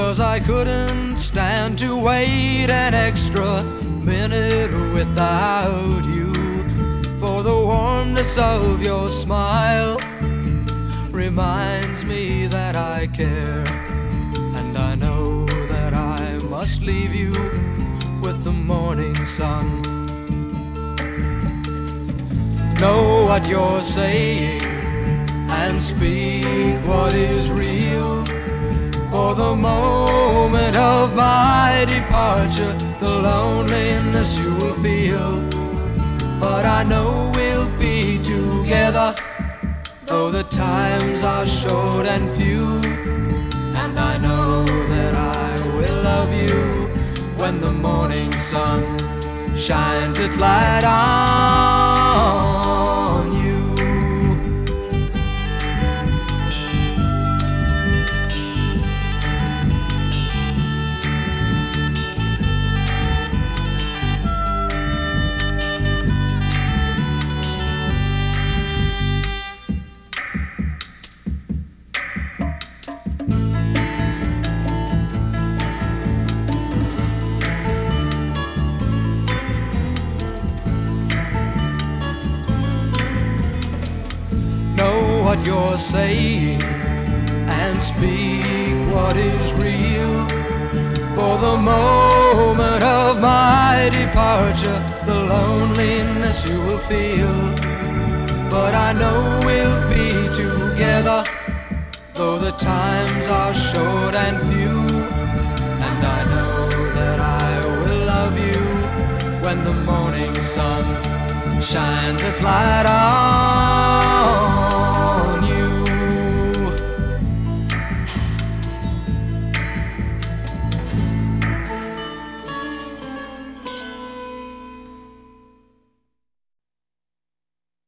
'cause I couldn't stand to wait an extra minute without you. For the warmness of your smile reminds me that I care, and I know that I must leave you with the morning sun. Know what you're saying and speak what is real. For the moment of my departure, the loneliness you will feel. But I know we'll be together, though the times are short and few. And I know that I will love you when the morning sun shines its light on you. What you're saying and speak what is real. For the moment of my departure, the loneliness you will feel. But I know we'll be together, though the times are short and few. And I know that I will love you when the morning sun shines its light on